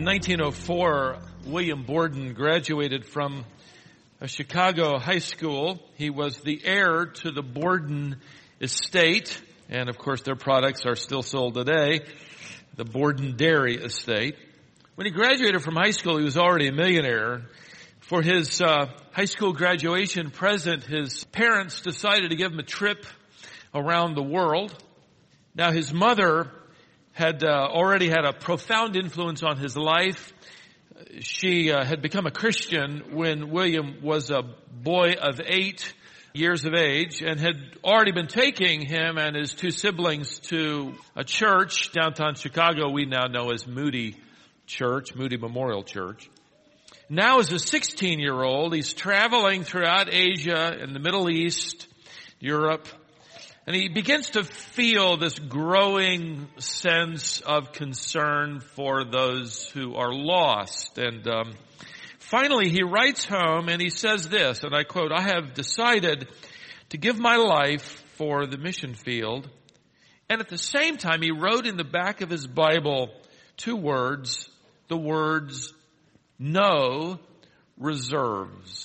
In 1904, William Borden graduated from a Chicago high school. He was the heir to the Borden estate, and of course their products are still sold today, the Borden Dairy Estate. When he graduated from high school, he was already a millionaire. For his high school graduation present, his parents decided to give him a trip around the world. Now, his mother had already had a profound influence on his life. She had become a Christian when William was a boy of 8 years of age and had already been taking him and his two siblings to a church downtown Chicago we now know as Moody Church, Moody Memorial Church. Now as a 16-year-old, he's traveling throughout Asia and the Middle East, Europe, and he begins to feel this growing sense of concern for those who are lost. And finally, he writes home and he says this, and I quote, "I have decided to give my life for the mission field." And at the same time, he wrote in the back of his Bible two words, the words, "No reserves."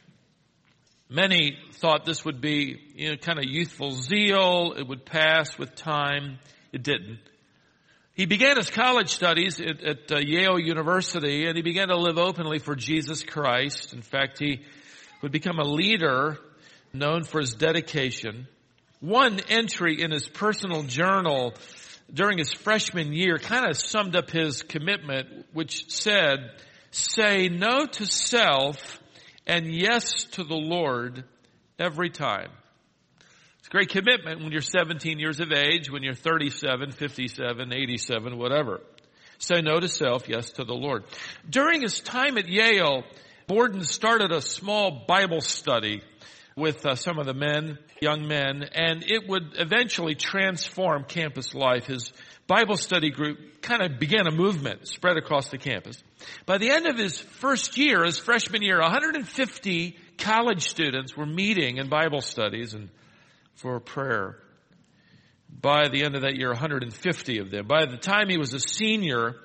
Many thought this would be, kind of youthful zeal. It would pass with time. It didn't. He began his college studies at Yale University, and he began to live openly for Jesus Christ. In fact, he would become a leader known for his dedication. One entry in his personal journal during his freshman year kind of summed up his commitment, which said, "Say no to self and yes to the Lord every time." It's a great commitment when you're 17 years of age, when you're 37, 57, 87, whatever. Say no to self, yes to the Lord. During his time at Yale, Borden started a small Bible study with some of the young men, and it would eventually transform campus life. His Bible study group kind of began a movement spread across the campus. By the end of his first year, his freshman year, 150 college students were meeting in Bible studies and for prayer. By the end of that year, 150 of them. By the time he was a senior,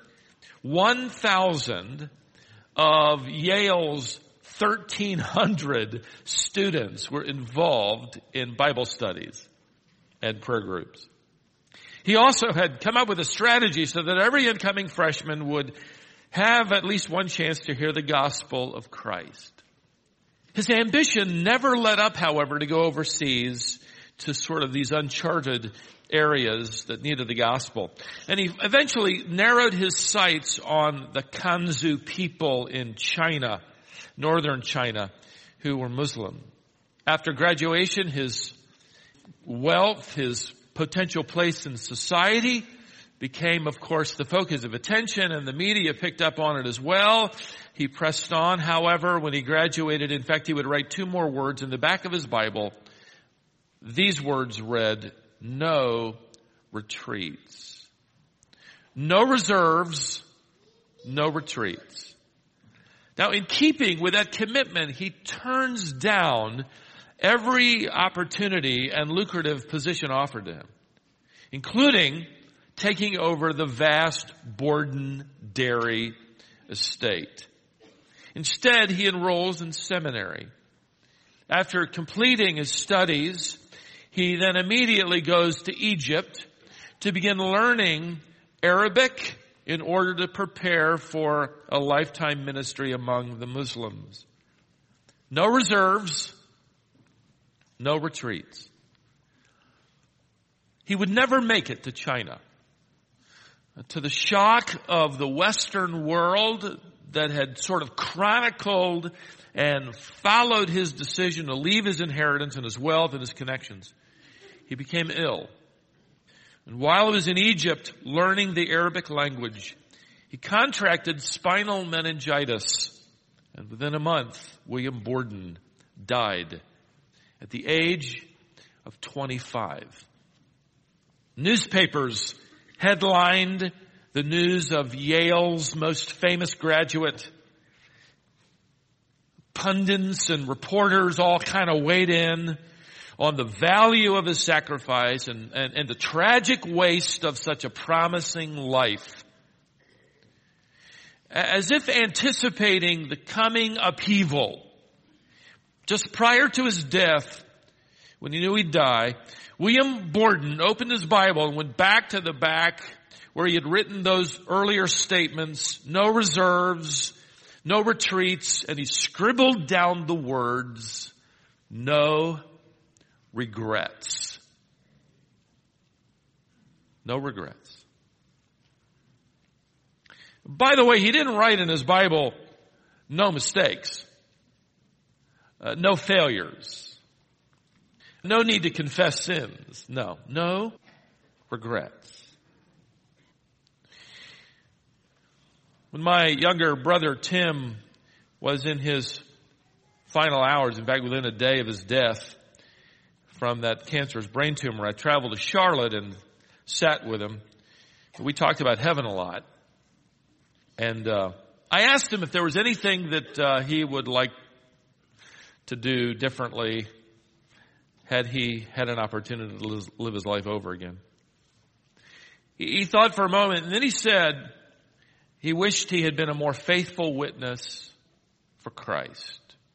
1,000 of Yale's 1,300 students were involved in Bible studies and prayer groups. He also had come up with a strategy so that every incoming freshman would have at least one chance to hear the gospel of Christ. His ambition never let up, however, to go overseas to sort of these uncharted areas that needed the gospel. And he eventually narrowed his sights on the Kanzu people in China, northern China, who were Muslim. After graduation, his wealth, his potential place in society became, of course, the focus of attention, and the media picked up on it as well. He pressed on, however, when he graduated. In fact, he would write two more words in the back of his Bible. These words read, "No retreats." No reserves, no retreats. Now, in keeping with that commitment, he turns down every opportunity and lucrative position offered to him, including taking over the vast Borden Dairy Estate. Instead, he enrolls in seminary. After completing his studies, he then immediately goes to Egypt to begin learning Arabic in order to prepare for a lifetime ministry among the Muslims. No reserves, no retreats. He would never make it to China. To the shock of the Western world that had sort of chronicled and followed his decision to leave his inheritance and his wealth and his connections, he became ill. And while he was in Egypt learning the Arabic language, he contracted spinal meningitis. And within a month, William Borden died at the age of 25. Newspapers headlined the news of Yale's most famous graduate. Pundits and reporters all kind of weighed in on the value of his sacrifice and the tragic waste of such a promising life. as if anticipating the coming upheaval. Just prior to his death, when he knew he'd die, William Borden opened his Bible and went back to the back where he had written those earlier statements, no reserves, no retreats, and he scribbled down the words, no regrets. No regrets. By the way, he didn't write in his Bible, no mistakes, no failures, no need to confess sins. No regrets. When my younger brother Tim was in his final hours, in fact within a day of his death from that cancerous brain tumor, I traveled to Charlotte and sat with him. We talked about heaven a lot. And I asked him if there was anything that he would like to do differently had he had an opportunity to live his life over again. He thought for a moment, and then he said he wished he had been a more faithful witness for Christ.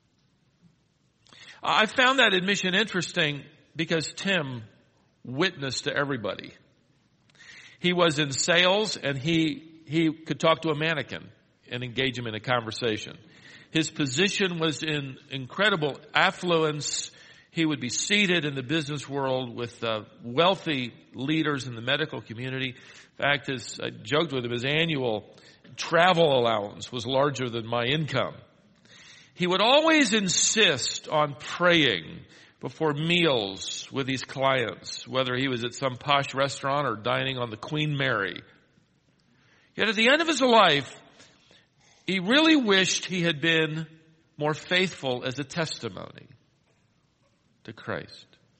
I found that admission interesting because Tim witnessed to everybody. He was in sales and he could talk to a mannequin and engage him in a conversation. His position was in incredible affluence. He would be seated in the business world with wealthy leaders in the medical community. In fact, I joked with him, his annual travel allowance was larger than my income. He would always insist on praying before meals with his clients, whether he was at some posh restaurant or dining on the Queen Mary. Yet at the end of his life, he really wished he had been more faithful as a testimony to Christ.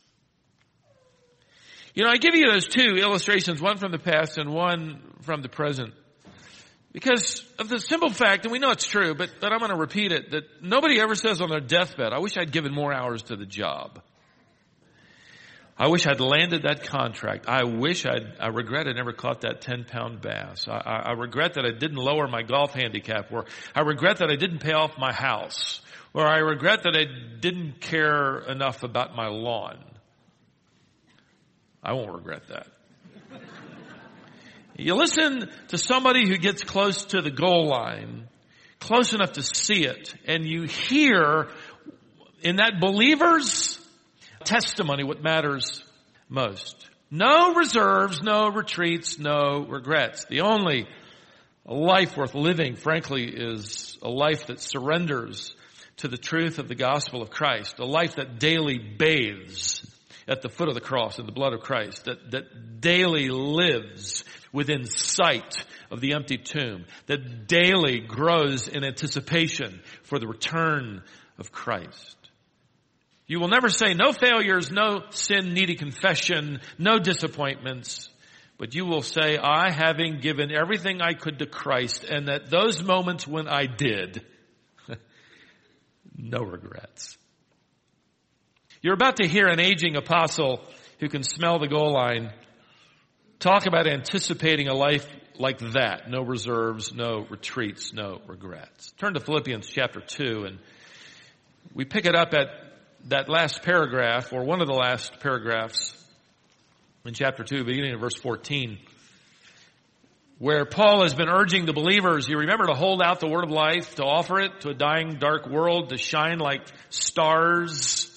You know, I give you those two illustrations, one from the past and one from the present, because of the simple fact, and we know it's true, but I'm going to repeat it, that nobody ever says on their deathbed, I wish I'd given more hours to the job. I wish I'd landed that contract. I regret I never caught that 10-pound bass. I regret that I didn't lower my golf handicap, or I regret that I didn't pay off my house, or I regret that I didn't care enough about my lawn. I won't regret that. You listen to somebody who gets close to the goal line, close enough to see it, and you hear in that believer's testimony what matters most. No reserves, no retreats, no regrets. The only life worth living, frankly, is a life that surrenders to the truth of the gospel of Christ, a life that daily bathes at the foot of the cross in the blood of Christ, that daily lives within sight of the empty tomb, that daily grows in anticipation for the return of Christ. You will never say no failures, no sin-needy confession, no disappointments, but you will say, I, having given everything I could to Christ, and at those moments when I did, no regrets. You're about to hear an aging apostle who can smell the goal line talk about anticipating a life like that. No reserves, no retreats, no regrets. Turn to Philippians chapter 2, and we pick it up at that last paragraph, or one of the last paragraphs in chapter 2, beginning in verse 14, where Paul has been urging the believers, you remember, to hold out the word of life, to offer it to a dying, dark world, to shine like stars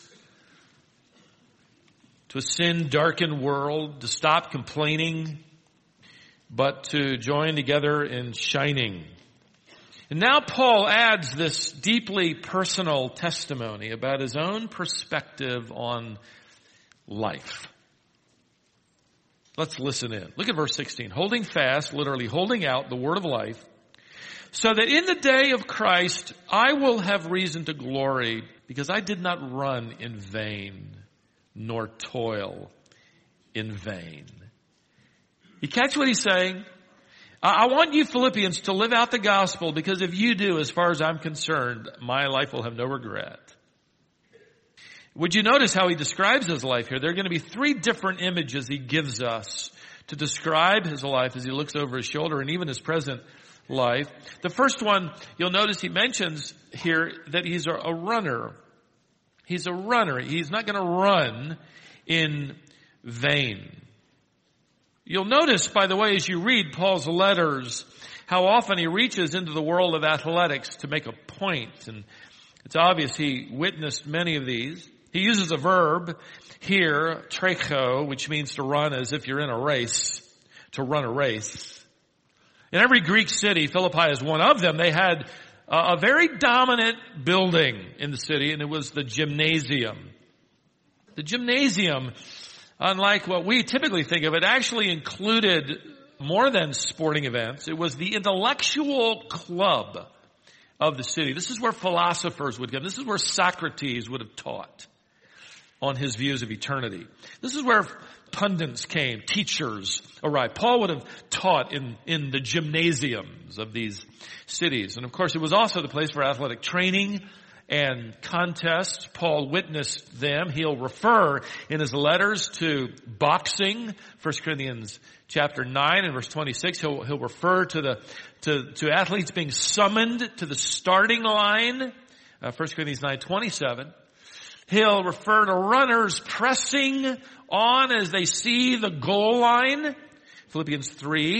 to a sin-darkened world, to stop complaining, but to join together in shining. And now Paul adds this deeply personal testimony about his own perspective on life. Let's listen in. Look at verse 16. Holding fast, literally holding out the word of life, so that in the day of Christ I will have reason to glory, because I did not run in vain, nor toil in vain. You catch what he's saying? I want you Philippians to live out the gospel, because if you do, as far as I'm concerned, my life will have no regret. Would you notice how he describes his life here? There are going to be three different images he gives us to describe his life as he looks over his shoulder, and even his present life. The first one, you'll notice he mentions here that he's a runner. He's a runner. He's not going to run in vain. You'll notice, by the way, as you read Paul's letters, how often he reaches into the world of athletics to make a point. And it's obvious he witnessed many of these. He uses a verb here, trecho, which means to run as if you're in a race, to run a race. In every Greek city, Philippi is one of them, they had a very dominant building in the city, and it was the gymnasium. The gymnasium, unlike what we typically think of, it actually included more than sporting events. It was the intellectual club of the city. This is where philosophers would go. This is where Socrates would have taught on his views of eternity. This is where pundits came, teachers arrived. Paul would have taught in the gymnasiums of these cities. And of course, it was also the place for athletic training and contests. Paul witnessed them. He'll refer in his letters to boxing. 1 Corinthians chapter 9 and verse 26. He'll refer to athletes being summoned to the starting line. 1 Corinthians 9:27. He'll refer to runners pressing on as they see the goal line. Philippians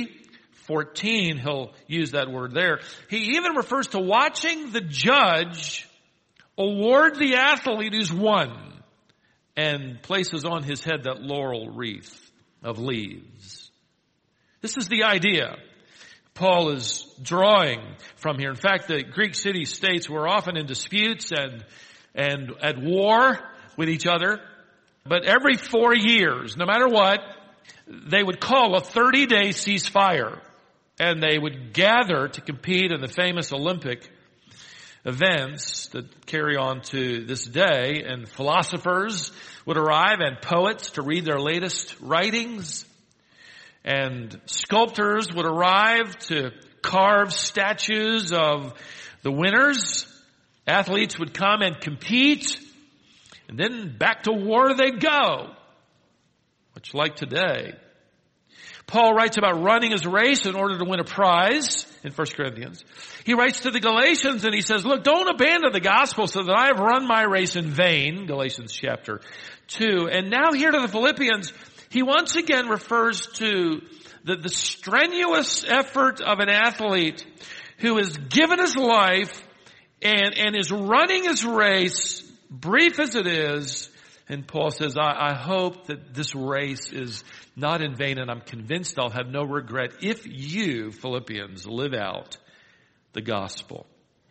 3:14, he'll use that word there. He even refers to watching the judge award the athlete who's won and places on his head that laurel wreath of leaves. This is the idea Paul is drawing from here. In fact, the Greek city-states were often in disputes and at war with each other. But every 4 years, no matter what, they would call a 30-day ceasefire. And they would gather to compete in the famous Olympic events that carry on to this day. And philosophers would arrive and poets to read their latest writings. And sculptors would arrive to carve statues of the winners. Athletes would come and compete, and then back to war they'd go, much like today. Paul writes about running his race in order to win a prize in 1 Corinthians. He writes to the Galatians and he says, look, don't abandon the gospel so that I have run my race in vain, Galatians chapter 2. And now here to the Philippians, he once again refers to the strenuous effort of an athlete who has given his life and is running his race, brief as it is. And Paul says, I hope that this race is not in vain, and I'm convinced I'll have no regret if you, Philippians, live out the gospel.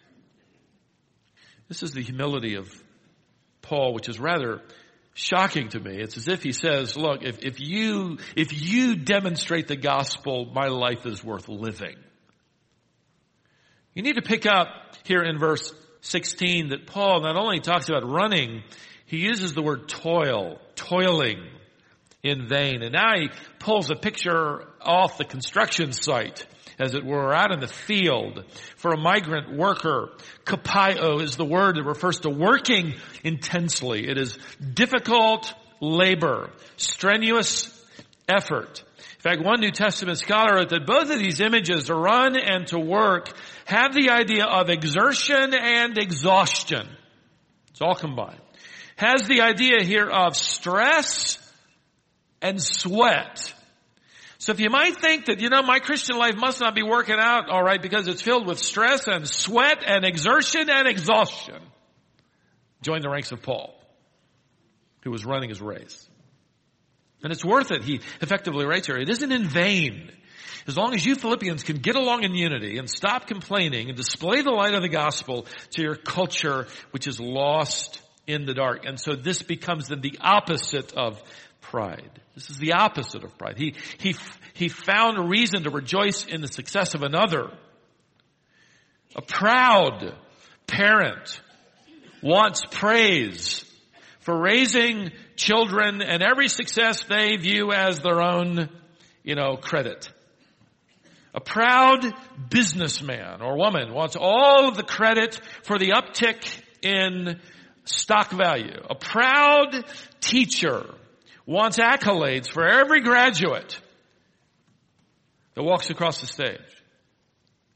This is the humility of Paul, which is rather shocking to me. It's as if he says, look, if you demonstrate the gospel, my life is worth living. You need to pick up here in verse 16 that Paul not only talks about running, he uses the word toiling in vain. And now he pulls a picture off the construction site, as it were, out in the field for a migrant worker. Kapaio is the word that refers to working intensely. It is difficult labor, strenuous effort. In fact, one New Testament scholar wrote that both of these images, to run and to work, have the idea of exertion and exhaustion. It's all combined. Has the idea here of stress and sweat. So if you might think that, my Christian life must not be working out all right because it's filled with stress and sweat and exertion and exhaustion, join the ranks of Paul, who was running his race. And it's worth it, he effectively writes here. It isn't in vain. As long as you Philippians can get along in unity and stop complaining and display the light of the gospel to your culture, which is lost in the dark. And so this becomes then the opposite of pride. This is the opposite of pride. He found a reason to rejoice in the success of another. A proud parent wants praise for raising children and every success they view as their own, credit. A proud businessman or woman wants all of the credit for the uptick in stock value. A proud teacher wants accolades for every graduate that walks across the stage.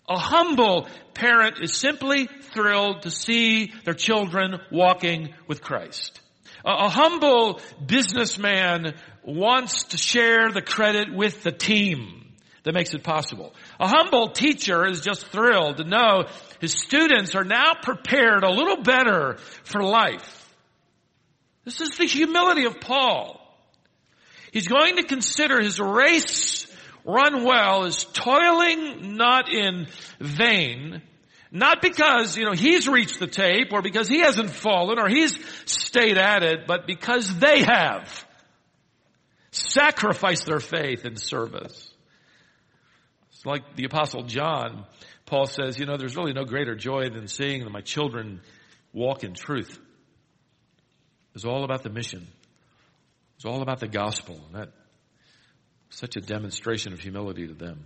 A humble parent is simply thrilled to see their children walking with Christ. A humble businessman wants to share the credit with the team that makes it possible. A humble teacher is just thrilled to know his students are now prepared a little better for life. This is the humility of Paul. He's going to consider his race run well as toiling not in vain, not because, he's reached the tape or because he hasn't fallen or he's stayed at it, but because they have sacrificed their faith in service. It's like the Apostle John. Paul says, there's really no greater joy than seeing that my children walk in truth. It's all about the mission. It's all about the gospel. And that such a demonstration of humility to them.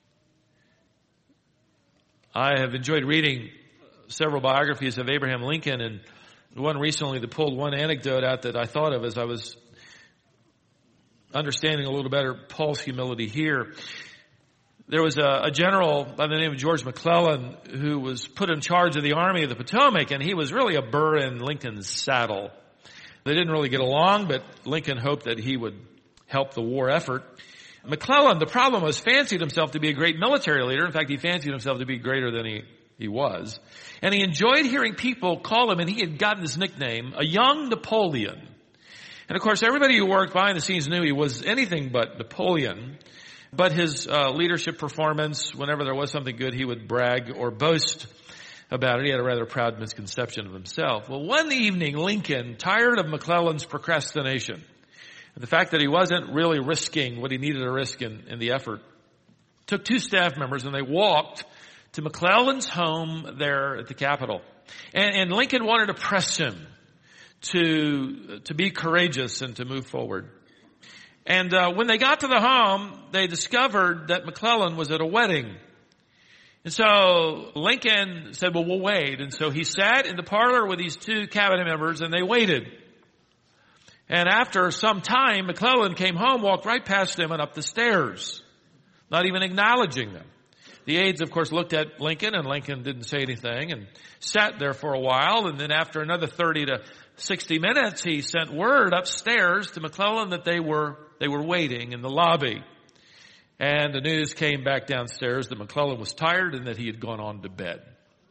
I have enjoyed reading several biographies of Abraham Lincoln, and one recently that pulled one anecdote out that I thought of as I was understanding a little better Paul's humility here. There was a general by the name of George McClellan who was put in charge of the Army of the Potomac, and he was really a burr in Lincoln's saddle. They didn't really get along, but Lincoln hoped that he would help the war effort. McClellan, the problem was, fancied himself to be a great military leader. In fact, he fancied himself to be greater than he was. And he enjoyed hearing people call him, and he had gotten this nickname, a young Napoleon. And of course, everybody who worked behind the scenes knew he was anything but Napoleon. But his leadership performance, whenever there was something good, he would brag or boast about it. He had a rather proud misconception of himself. Well, one evening, Lincoln, tired of McClellan's procrastination, and the fact that he wasn't really risking what he needed to risk in the effort, took two staff members and they walked to McClellan's home there at the Capitol. And Lincoln wanted to press him to be courageous and to move forward. And when they got to the home, they discovered that McClellan was at a wedding. And so Lincoln said, well, we'll wait. And so he sat in the parlor with these two cabinet members and they waited. And after some time, McClellan came home, walked right past them and up the stairs, not even acknowledging them. The aides, of course, looked at Lincoln, and Lincoln didn't say anything and sat there for a while. And then after another 30 to 60 minutes, he sent word upstairs to McClellan that they were waiting in the lobby. And the news came back downstairs that McClellan was tired and that he had gone on to bed.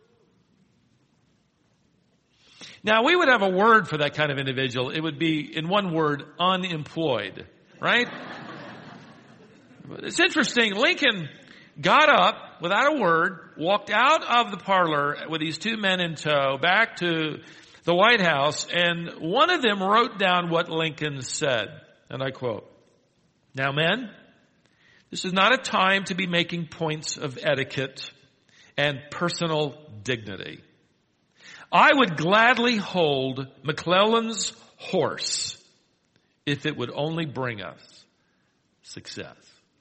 Now, we would have a word for that kind of individual. It would be, in one word, unemployed, right? But it's interesting. Lincoln got up without a word, walked out of the parlor with these two men in tow back to the White House, and one of them wrote down what Lincoln said. And I quote, "Now, men, this is not a time to be making points of etiquette and personal dignity. I would gladly hold McClellan's horse if it would only bring us success."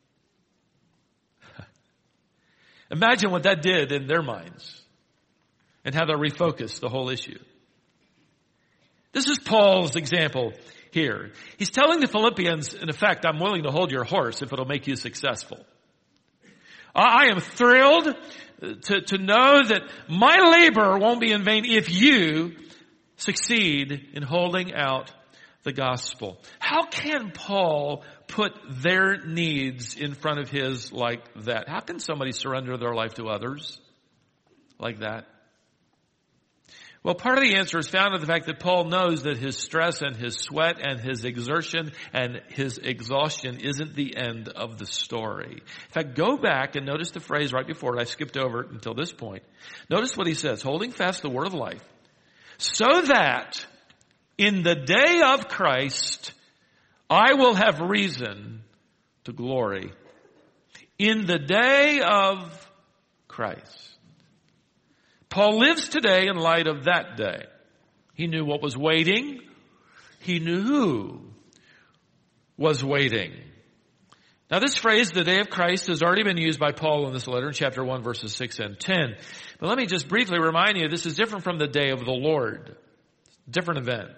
Imagine what that did in their minds and how that refocused the whole issue. This is Paul's example here. He's telling the Philippians, in effect, I'm willing to hold your horse if it'll make you successful. I am thrilled to know that my labor won't be in vain if you succeed in holding out the gospel. How can Paul put their needs in front of his like that? How can somebody surrender their life to others like that? Well, part of the answer is found in the fact that Paul knows that his stress and his sweat and his exertion and his exhaustion isn't the end of the story. In fact, go back and notice the phrase right before it. I skipped over it until this point. Notice what he says, holding fast the word of life, so that in the day of Christ, I will have reason to glory. In the day of Christ. Paul lives today in light of that day. He knew what was waiting. He knew who was waiting. Now this phrase, the day of Christ, has already been used by Paul in this letter in chapter 1, verses 6 and 10. But let me just briefly remind you, this is different from the day of the Lord. Different event.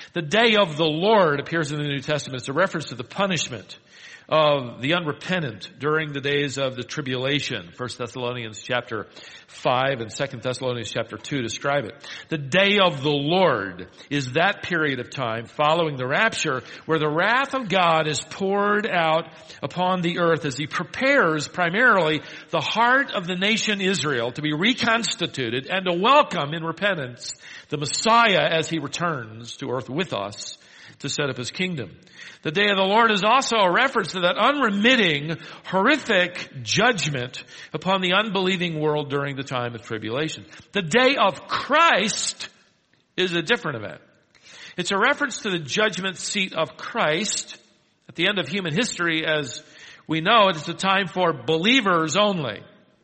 The day of the Lord appears in the New Testament. It's a reference to the punishment of the unrepentant during the days of the tribulation. 1 Thessalonians chapter 5 and 2 Thessalonians chapter 2 describe it. The day of the Lord is that period of time following the rapture where the wrath of God is poured out upon the earth as he prepares primarily the heart of the nation Israel to be reconstituted and to welcome in repentance the Messiah as he returns to earth with us to set up his kingdom. The day of the Lord is also a reference to that unremitting, horrific judgment upon the unbelieving world during the time of tribulation. The day of Christ is a different event. It's a reference to the judgment seat of Christ at the end of human history. As we know, it is a time for believers only.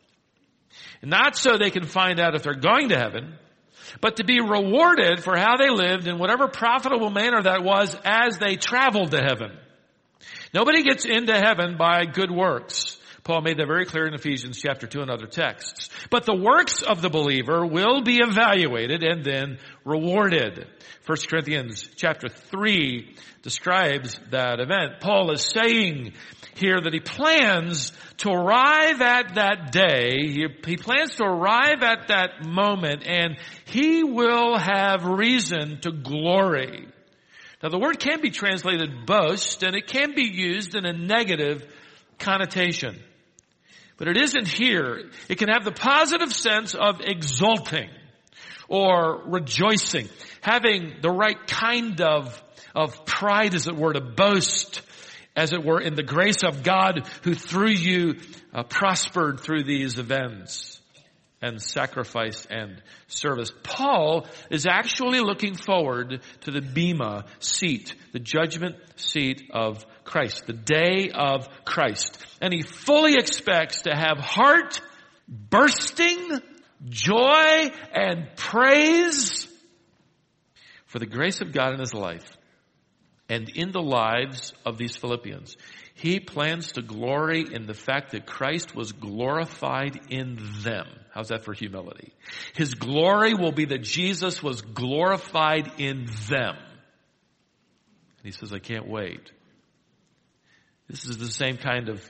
Not so they can find out if they're going to heaven, but to be rewarded for how they lived in whatever profitable manner that was as they traveled to heaven. Nobody gets into heaven by good works. Paul made that very clear in Ephesians chapter 2 and other texts. But the works of the believer will be evaluated and then rewarded. 1 Corinthians chapter 3 describes that event. Paul is saying here that he plans to arrive at that day. He plans to arrive at that moment, and he will have reason to glory. Now, the word can be translated boast, and it can be used in a negative connotation. But it isn't here. It can have the positive sense of exulting or rejoicing, having the right kind of pride, as it were, to boast, as it were, in the grace of God who through you prospered through these events and sacrifice and service. Paul is actually looking forward to the Bema seat, the judgment seat of Christ, the day of Christ. And he fully expects to have heart bursting joy and praise for the grace of God in his life and in the lives of these Philippians. He plans to glory in the fact that Christ was glorified in them. How's that for humility? His glory will be that Jesus was glorified in them. And he says, I can't wait. This is the same kind of,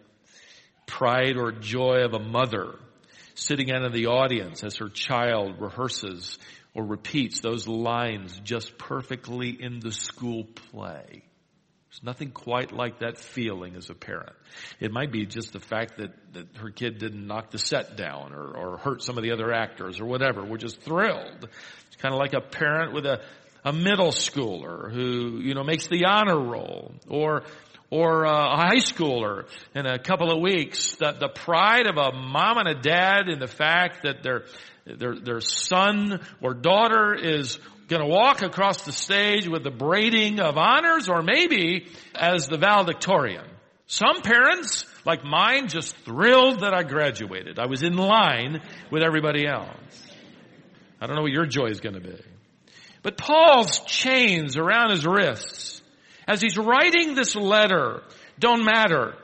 pride or joy of a mother sitting out in the audience as her child rehearses or repeats those lines just perfectly in the school play. There's nothing quite like that feeling as a parent. It might be just the fact that her kid didn't knock the set down or hurt some of the other actors or whatever. We're just thrilled. It's kind of like a parent with a middle schooler who, makes the honor roll, or a high schooler in a couple of weeks. The pride of a mom and a dad in the fact that their son or daughter is going to walk across the stage with the braiding of honors, or maybe as the valedictorian. Some parents, like mine, just thrilled that I graduated. I was in line with everybody else. I don't know what your joy is going to be. But Paul's chains around his wrists, as he's writing this letter, don't matter.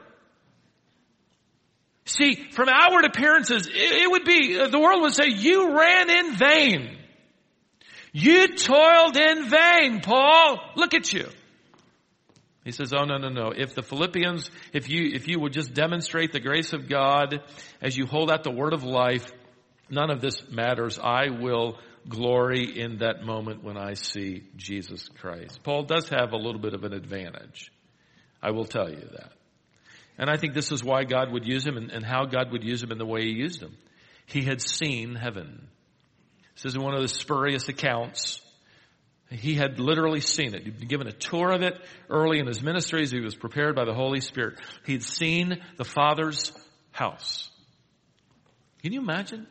See, from outward appearances, it would be, the world would say, you ran in vain. You toiled in vain, Paul. Look at you. He says, oh, no. If the Philippians, if you would just demonstrate the grace of God as you hold out the word of life, none of this matters. I will glory in that moment when I see Jesus Christ. Paul does have a little bit of an advantage. I will tell you that. And I think this is why God would use him and how God would use him in the way he used him. He had seen heaven. This is one of the spurious accounts. He had literally seen it. He'd been given a tour of it early in his ministries. He was prepared by the Holy Spirit. He'd seen the Father's house. Can you imagine?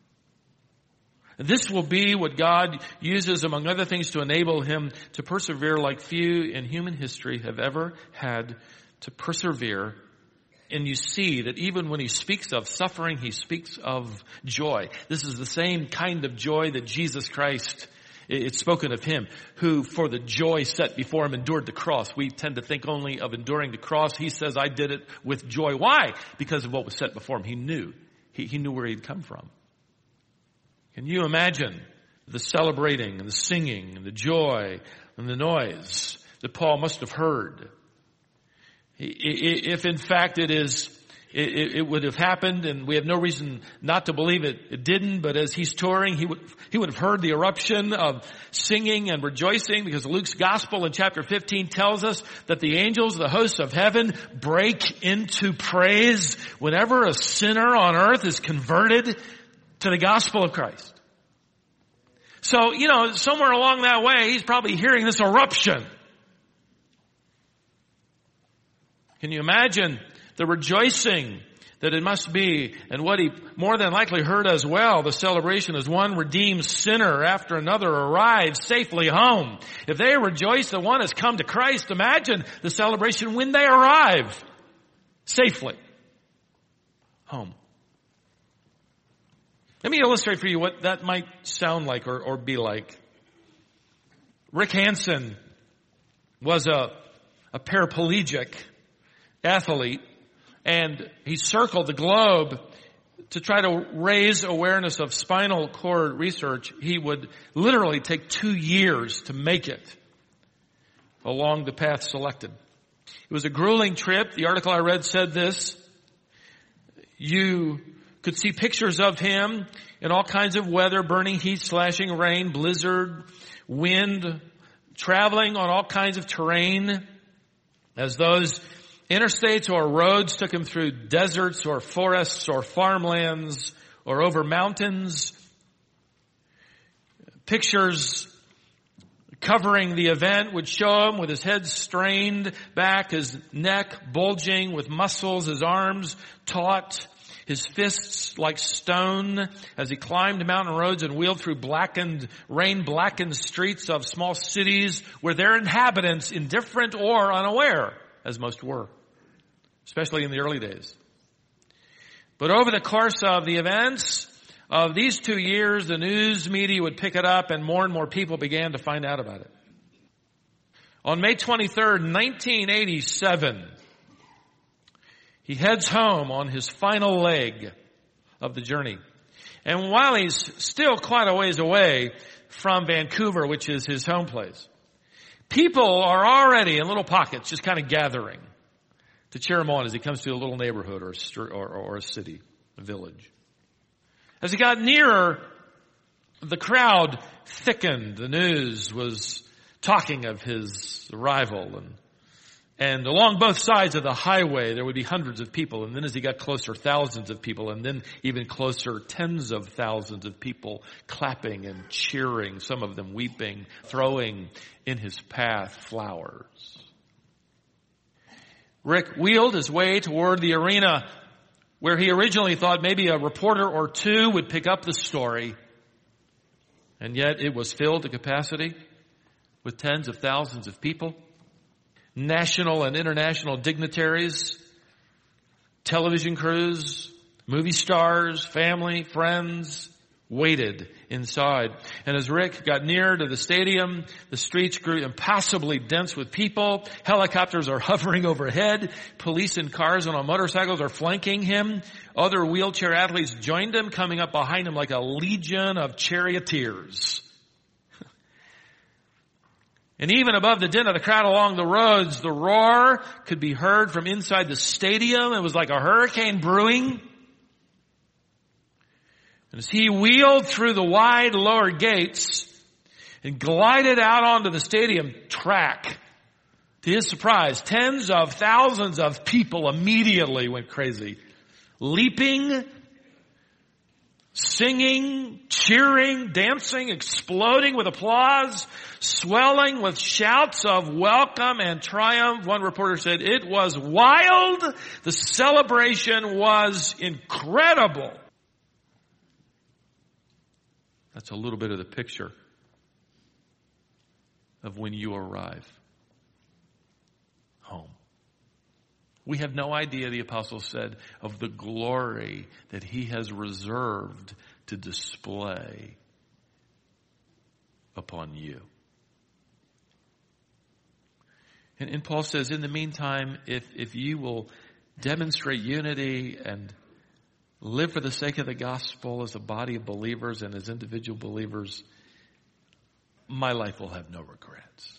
This will be what God uses, among other things, to enable him to persevere like few in human history have ever had to persevere. And you see that even when he speaks of suffering, he speaks of joy. This is the same kind of joy that Jesus Christ, it's spoken of him, who for the joy set before him endured the cross. We tend to think only of enduring the cross. He says, I did it with joy. Why? Because of what was set before him. He knew. He knew where he'd come from. Can you imagine the celebrating and the singing and the joy and the noise that Paul must have heard. If in fact it would have happened, and we have no reason not to believe it didn't, but as he's touring, he would have heard the eruption of singing and rejoicing, because Luke's gospel in chapter 15 tells us that the angels, the hosts of heaven, break into praise whenever a sinner on earth is converted to the gospel of Christ. So, somewhere along that way, he's probably hearing this eruption. Can you imagine the rejoicing that it must be, and what he more than likely heard as well, the celebration as one redeemed sinner after another arrives safely home. If they rejoice that one has come to Christ, imagine the celebration when they arrive safely home. Let me illustrate for you what that might sound like or be like. Rick Hansen was a paraplegic athlete, and he circled the globe to try to raise awareness of spinal cord research. He would literally take 2 years to make it along the path selected. It was a grueling trip. The article I read said this: you could see pictures of him in all kinds of weather, burning heat, slashing rain, blizzard, wind, traveling on all kinds of terrain, as those interstates or roads took him through deserts or forests or farmlands or over mountains. Pictures covering the event would show him with his head strained back, his neck bulging with muscles, his arms taut, his fists like stone, as he climbed mountain roads and wheeled through rain-blackened streets of small cities where their inhabitants, indifferent or unaware, as most were, especially in the early days. But over the course of the events of these 2 years, the news media would pick it up, and more people began to find out about it. On May 23rd, 1987, he heads home on his final leg of the journey. And while he's still quite a ways away from Vancouver, which is his home place, people are already in little pockets just kind of gathering to cheer him on as he comes to a little neighborhood or a city, a village. As he got nearer, the crowd thickened. The news was talking of his arrival, and along both sides of the highway there would be hundreds of people, and then as he got closer, thousands of people, and then even closer, tens of thousands of people clapping and cheering, some of them weeping, throwing in his path flowers. Rick wheeled his way toward the arena where he originally thought maybe a reporter or two would pick up the story. And yet it was filled to capacity with tens of thousands of people, national and international dignitaries, television crews, movie stars, family, friends, waited inside. And as Rick got near to the stadium, the streets grew impossibly dense with people. Helicopters are hovering overhead. Police in cars and on motorcycles are flanking him. Other wheelchair athletes joined him, coming up behind him like a legion of charioteers. And even above the din of the crowd along the roads, the roar could be heard from inside the stadium. It was like a hurricane brewing. And as he wheeled through the wide lower gates and glided out onto the stadium track, to his surprise, tens of thousands of people immediately went crazy, leaping, singing, cheering, dancing, exploding with applause, swelling with shouts of welcome and triumph. One reporter said, "It was wild. The celebration was incredible." That's a little bit of the picture of when you arrive home. We have no idea, the apostle said, of the glory that he has reserved to display upon you. And Paul says, in the meantime, if you will demonstrate unity and live for the sake of the gospel as a body of believers and as individual believers, my life will have no regrets.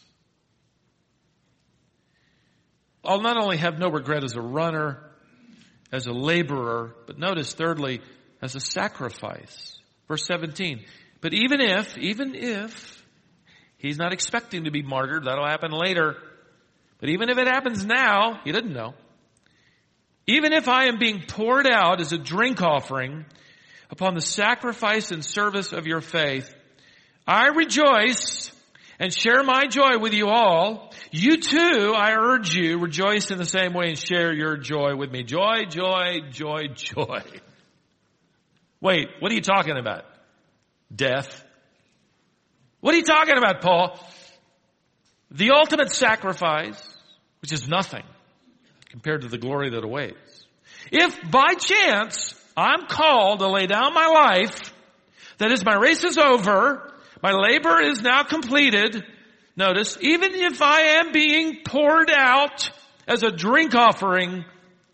I'll not only have no regret as a runner, as a laborer, but notice thirdly, as a sacrifice. Verse 17. But even if, he's not expecting to be martyred, that'll happen later. But even if it happens now, he doesn't know. Even if I am being poured out as a drink offering upon the sacrifice and service of your faith, I rejoice and share my joy with you all. You too, I urge you, rejoice in the same way and share your joy with me. Joy, joy, joy, joy. Wait, what are you talking about? Death. What are you talking about, Paul? The ultimate sacrifice, which is nothing compared to the glory that awaits. If by chance I'm called to lay down my life, that is, my race is over, my labor is now completed, notice, even if I am being poured out as a drink offering,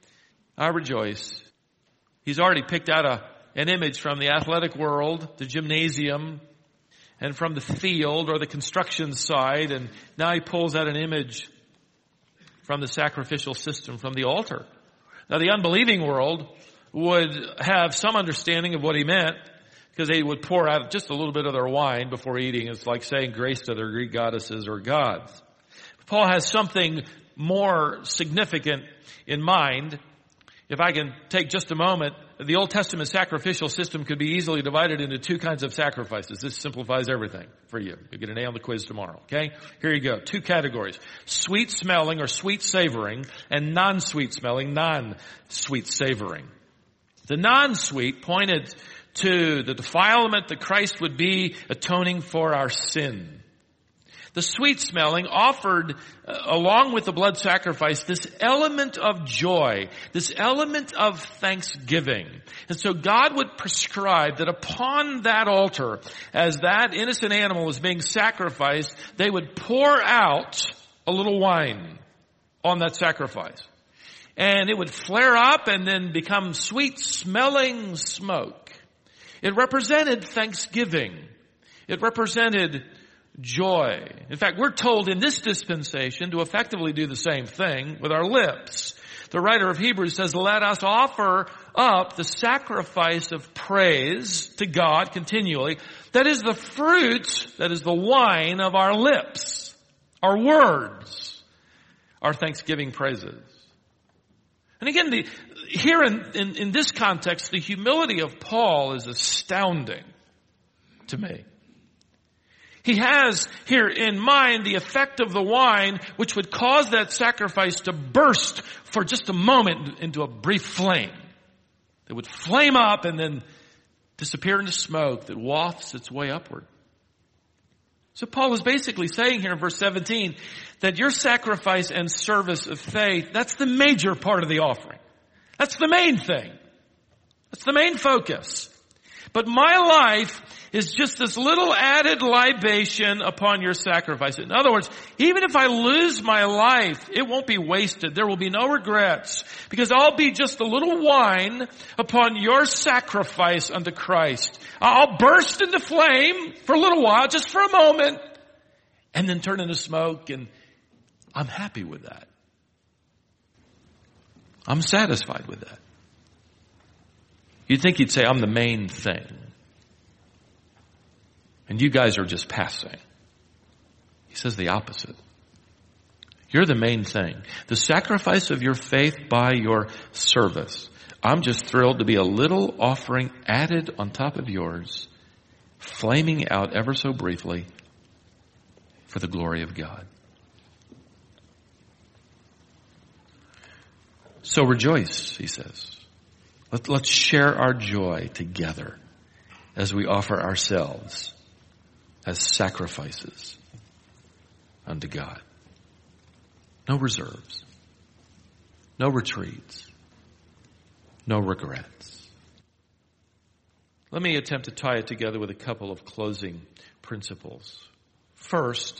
I rejoice. He's already picked out an image from the athletic world, the gymnasium, and from the field or the construction side, and now he pulls out an image from the sacrificial system, from the altar. Now the unbelieving world would have some understanding of what he meant, because they would pour out just a little bit of their wine before eating. It's like saying grace to their Greek goddesses or gods. Paul has something more significant in mind. If I can take just a moment, the Old Testament sacrificial system could be easily divided into two kinds of sacrifices. This simplifies everything for you. You'll get an A on the quiz tomorrow, okay? Here you go. Two categories. Sweet smelling or sweet savoring, and non-sweet smelling, non-sweet savoring. The non-sweet pointed to the defilement that Christ would be atoning for our sin. The sweet smelling offered, along with the blood sacrifice, this element of joy, this element of thanksgiving. And so God would prescribe that upon that altar, as that innocent animal was being sacrificed, they would pour out a little wine on that sacrifice. And it would flare up and then become sweet smelling smoke. It represented thanksgiving. It represented joy. In fact, we're told in this dispensation to effectively do the same thing with our lips. The writer of Hebrews says, let us offer up the sacrifice of praise to God continually. That is the fruit, that is the wine of our lips, our words, our thanksgiving praises. And again, here in this context, the humility of Paul is astounding to me. He has here in mind the effect of the wine, which would cause that sacrifice to burst for just a moment into a brief flame. It would flame up and then disappear into smoke that wafts its way upward. So Paul is basically saying here in verse 17 that your sacrifice and service of faith, that's the major part of the offering. That's the main thing. That's the main focus. But my life is just this little added libation upon your sacrifice. In other words, even if I lose my life, it won't be wasted. There will be no regrets, because I'll be just a little wine upon your sacrifice unto Christ. I'll burst into flame for a little while, just for a moment, and then turn into smoke, and I'm happy with that. I'm satisfied with that. You'd think he'd say, I'm the main thing. And you guys are just passing. He says the opposite. You're the main thing. The sacrifice of your faith by your service. I'm just thrilled to be a little offering added on top of yours, flaming out ever so briefly for the glory of God. So rejoice, he says. Let's share our joy together as we offer ourselves as sacrifices unto God. No reserves, no retreats, no regrets. Let me attempt to tie it together with a couple of closing principles. First,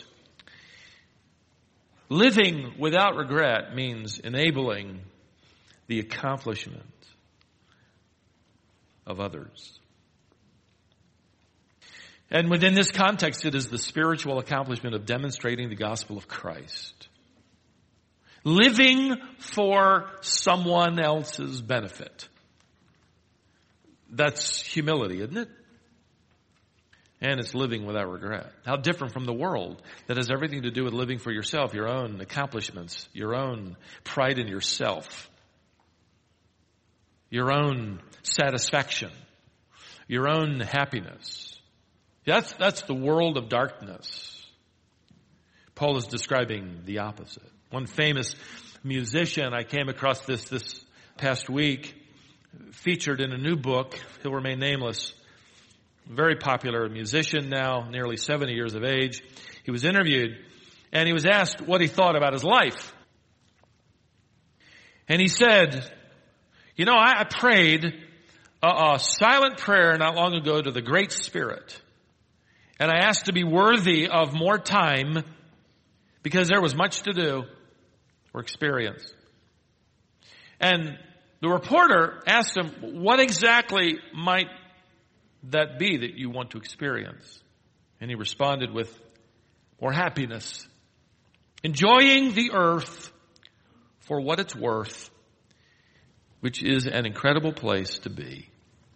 living without regret means enabling the accomplishment of others. And within this context, it is the spiritual accomplishment of demonstrating the gospel of Christ. Living for someone else's benefit. That's humility, isn't it? And it's living without regret. How different from the world that has everything to do with living for yourself, your own accomplishments, your own pride in yourself, your own satisfaction, your own happiness. That's the world of darkness. Paul is describing the opposite. One famous musician, I came across this past week, featured in a new book, he'll remain nameless, very popular musician now, nearly 70 years of age. He was interviewed and he was asked what he thought about his life. And he said, I prayed a silent prayer not long ago to the Great Spirit. And I asked to be worthy of more time because there was much to do or experience. And the reporter asked him, what exactly might that be that you want to experience? And he responded with more happiness, enjoying the earth for what it's worth, which is an incredible place to be.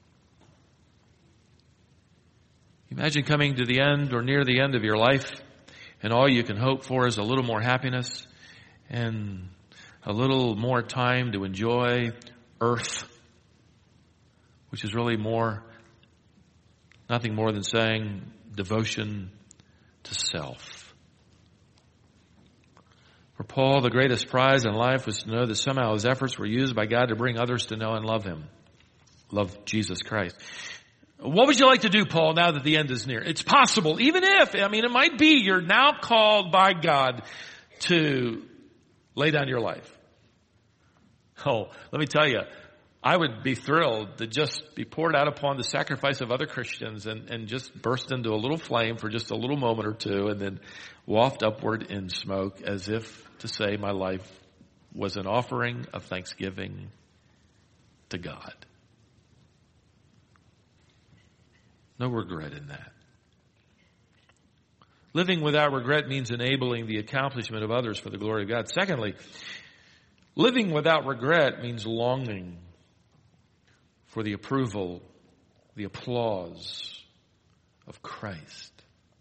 Imagine coming to the end or near the end of your life, and all you can hope for is a little more happiness and a little more time to enjoy earth, which is really nothing more than saying devotion to self. For Paul, the greatest prize in life was to know that somehow his efforts were used by God to bring others to know and love Him. Love Jesus Christ. What would you like to do, Paul, now that the end is near? It's possible, even if, it might be you're now called by God to lay down your life. Oh, let me tell you, I would be thrilled to just be poured out upon the sacrifice of other Christians and just burst into a little flame for just a little moment or two and then waft upward in smoke as if to say my life was an offering of thanksgiving to God. No regret in that. Living without regret means enabling the accomplishment of others for the glory of God. Secondly, living without regret means longing for the approval, the applause of Christ.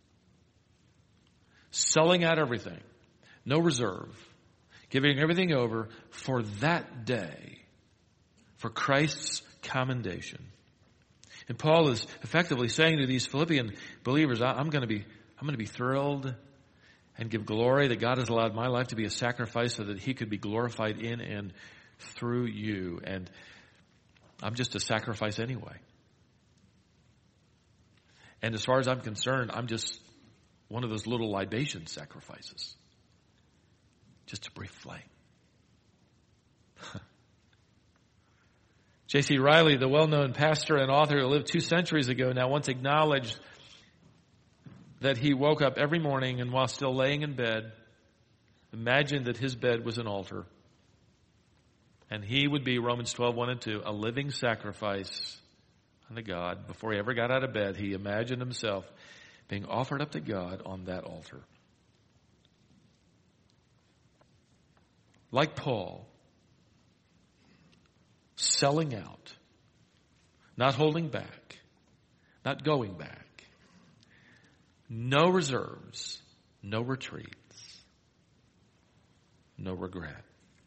Selling out everything, no reserve, giving everything over for that day, for Christ's commendation. And Paul is effectively saying to these Philippian believers, I'm going to be thrilled and give glory that God has allowed my life to be a sacrifice so that He could be glorified in and through you. And I'm just a sacrifice anyway. And as far as I'm concerned, I'm just one of those little libation sacrifices. Just a brief flame. J.C. Riley, the well-known pastor and author who lived 2 centuries ago now, once acknowledged that he woke up every morning and while still laying in bed, imagined that his bed was an altar. And he would be, Romans 12:1 and 2, a living sacrifice unto God. Before he ever got out of bed, he imagined himself being offered up to God on that altar. Like Paul, selling out, not holding back, not going back, no reserves, no retreats, no regret.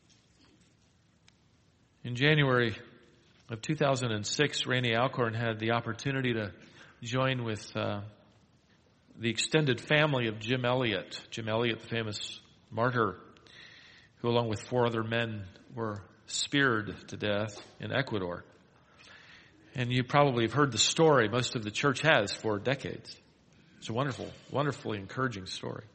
In January of 2006, Randy Alcorn had the opportunity to join with the extended family of Jim Elliot. Jim Elliot, the famous martyr, who along with 4 other men were speared to death in Ecuador. And you probably have heard the story. Most of the church has for decades. It's a wonderful, wonderfully encouraging story.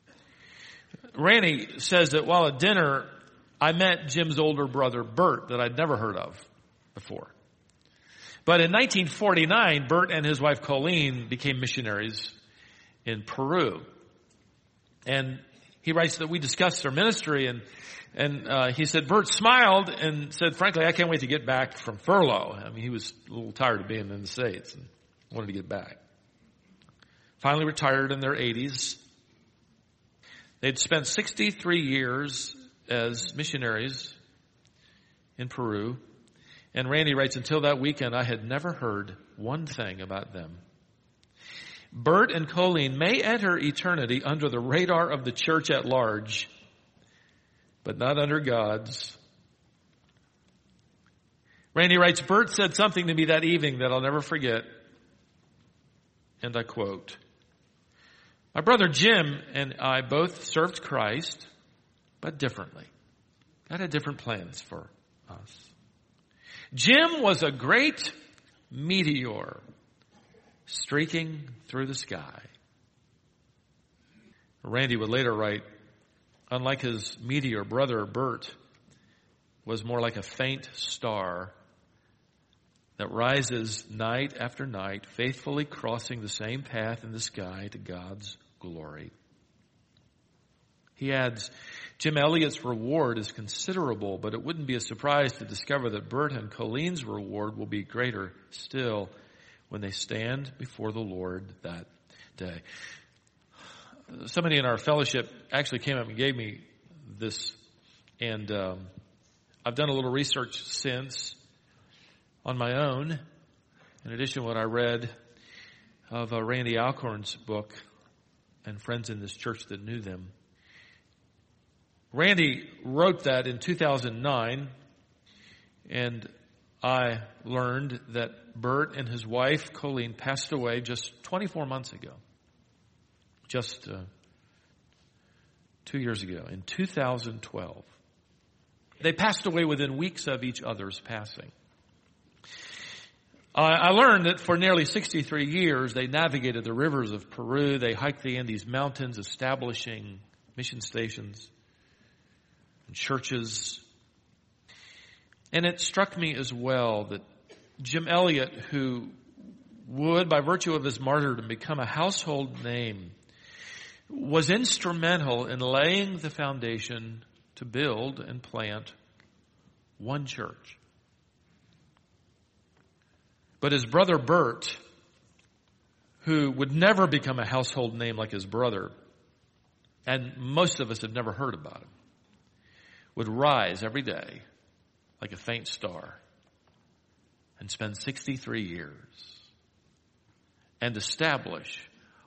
Randy says that while at dinner, I met Jim's older brother, Bert, that I'd never heard of before. But in 1949, Bert and his wife, Colleen, became missionaries in Peru. And he writes that we discussed their ministry, and he said, Bert smiled and said, frankly, I can't wait to get back from furlough. He was a little tired of being in the States and wanted to get back. finally retired in their 80s. They'd spent 63 years as missionaries in Peru. And Randy writes, until that weekend, I had never heard one thing about them. Bert and Colleen may enter eternity under the radar of the church at large, but not under God's. Randy writes, Bert said something to me that evening that I'll never forget. And I quote, my brother Jim and I both served Christ, but differently. God had different plans for us. Jim was a great meteor streaking through the sky. Randy would later write, unlike his meteor brother, Bert was more like a faint star that rises night after night, faithfully crossing the same path in the sky to God's glory. He adds, Jim Elliot's reward is considerable, but it wouldn't be a surprise to discover that Bert and Colleen's reward will be greater still when they stand before the Lord that day. Somebody in our fellowship actually came up and gave me this, and I've done a little research since on my own, in addition to what I read of Randy Alcorn's book and friends in this church that knew them. Randy wrote that in 2009, and I learned that Bert and his wife, Colleen, passed away just 24 months ago. Just 2 years ago, in 2012. They passed away within weeks of each other's passing. I learned that for nearly 63 years, they navigated the rivers of Peru. They hiked the Andes Mountains, establishing mission stations and churches. And it struck me as well that Jim Elliot, who would, by virtue of his martyrdom, become a household name, was instrumental in laying the foundation to build and plant one church. But his brother Bert, who would never become a household name like his brother, and most of us have never heard about him, would rise every day like a faint star and spend 63 years and establish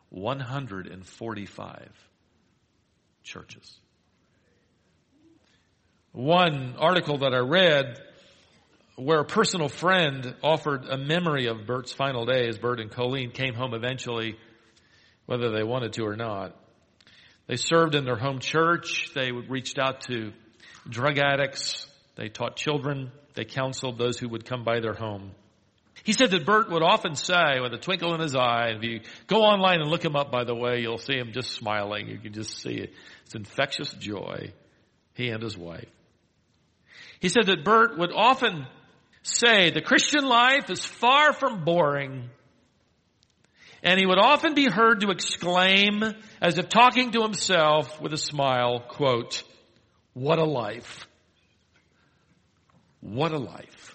145 churches. One article that I read where a personal friend offered a memory of Bert's final days. Bert and Colleen came home eventually, whether they wanted to or not. They served in their home church. They reached out to drug addicts. They taught children. They counseled those who would come by their home. He said that Bert would often say, with a twinkle in his eye, and if you go online and look him up, by the way, you'll see him just smiling. You can just see it. It's infectious joy, he and his wife. He said that Bert would often say, the Christian life is far from boring. And he would often be heard to exclaim, as if talking to himself with a smile, quote, what a life. What a life.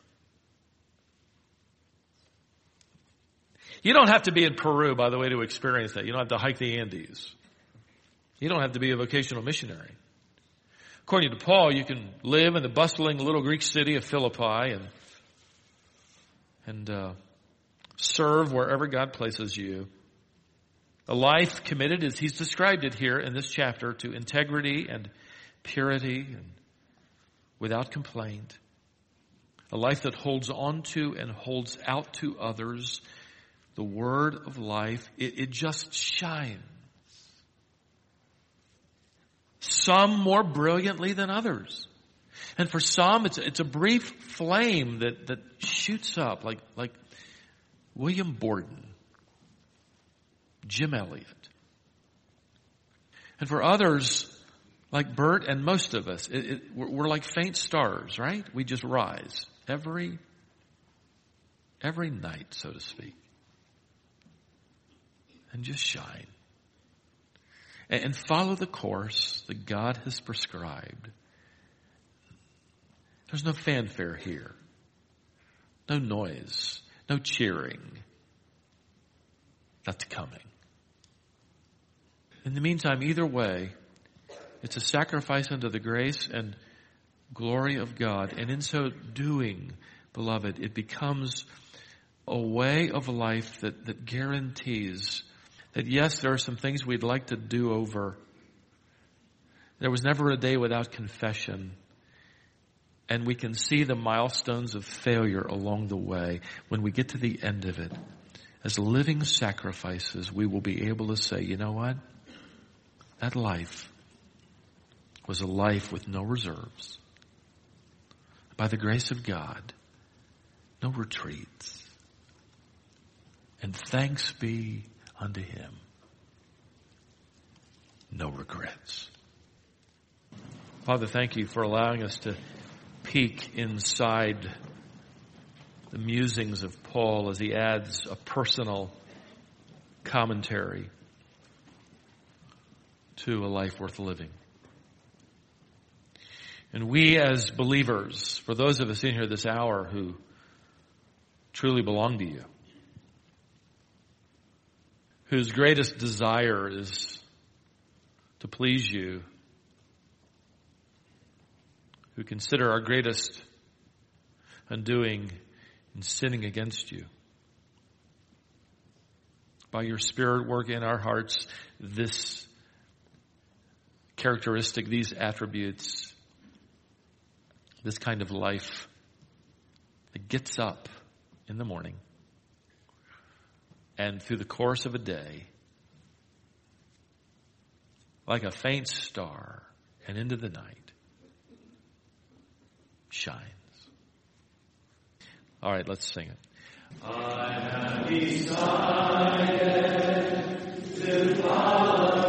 You don't have to be in Peru, by the way, to experience that. You don't have to hike the Andes. You don't have to be a vocational missionary. According to Paul, you can live in the bustling little Greek city of Philippi and serve wherever God places you. A life committed, as he's described it here in this chapter, to integrity and purity and without complaint. A life that holds on to and holds out to others the word of life. It just shines. Some more brilliantly than others. And for some, it's a brief flame that shoots up like William Borden, Jim Elliot. And for others, like Bert and most of us, we're like faint stars, right? We just rise every night, so to speak, and just shine. And follow the course that God has prescribed. There's no fanfare here. No noise. No cheering. That's coming. In the meantime, either way, it's a sacrifice unto the grace and glory of God. And in so doing, beloved, it becomes a way of life that guarantees that, yes, there are some things we'd like to do over. There was never a day without confession. And we can see the milestones of failure along the way. When we get to the end of it, as living sacrifices, we will be able to say, you know what? That life was a life with no reserves. By the grace of God, no retreats. And thanks be unto Him, no regrets. Father, thank you for allowing us to peek inside the musings of Paul as he adds a personal commentary to a life worth living. And we as believers, for those of us in here this hour who truly belong to you, whose greatest desire is to please you, who consider our greatest undoing in sinning against you. By your Spirit, work in our hearts this characteristic, these attributes, this kind of life that gets up in the morning and through the course of a day, like a faint star and into the night, shines. All right, let's sing it. I have decided to follow